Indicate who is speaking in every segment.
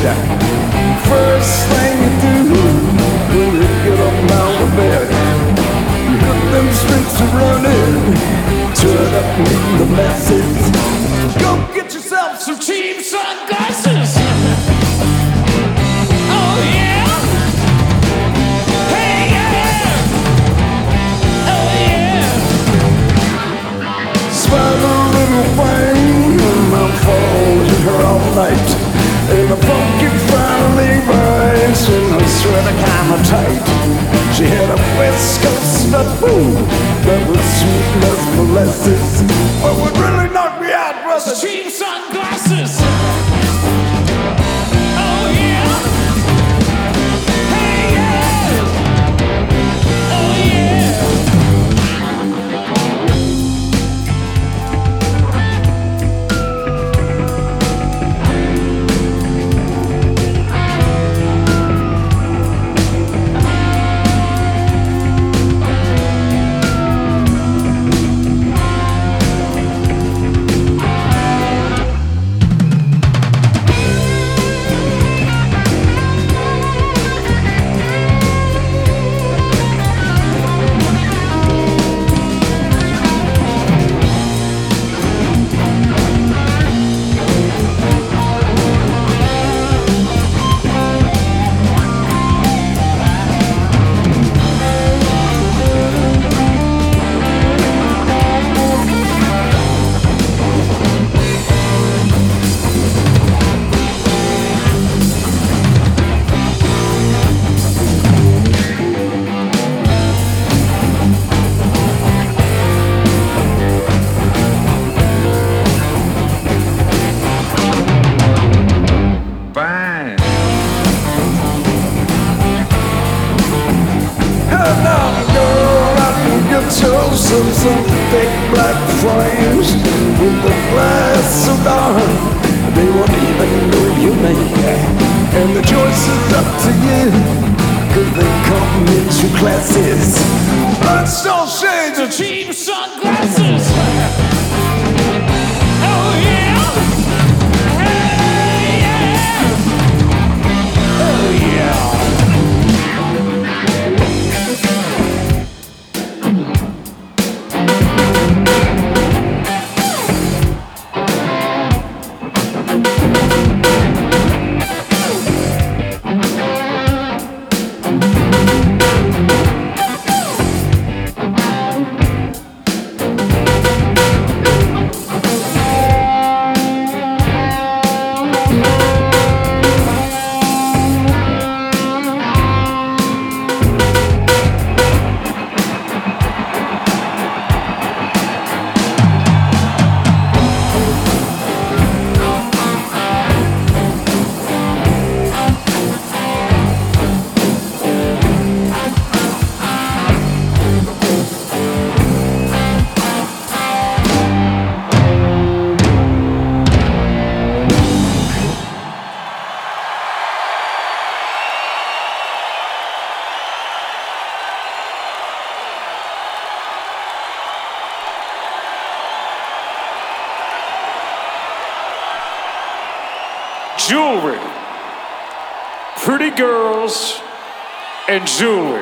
Speaker 1: First thing you do when you get up out of bed, you hit them streets a running, turn up the message. Go get yourself some cheap sunglasses. Oh yeah. Hey yeah. Oh yeah. Spend a little thing and my phone hit her all night. In a funky fine Levi's and her sweater kinda tight. She had a West Coast nut boom that was sweet as molasses. What would really knock me out was the cheap sunglasses. Oh yeah. Hey yeah. Oh yeah. Some big black frames with the glass so dark they won't even know your name. And the choice is up to you, 'cause they come in two classes. Bloodstone shades and cheap sunglasses. Oh yeah. Hey yeah. Oh yeah. Jewelry, pretty girls, and jewelry.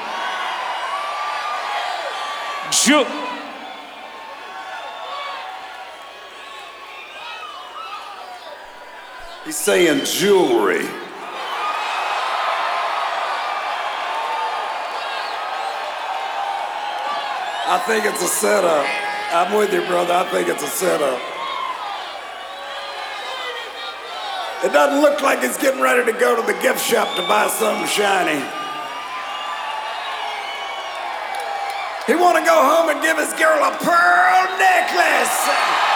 Speaker 1: He's saying jewelry. I think it's a setup. I'm with you, brother. I think it's a setup. It doesn't look like he's getting ready to go to the gift shop to buy something shiny. He want to go home and give his girl a pearl necklace.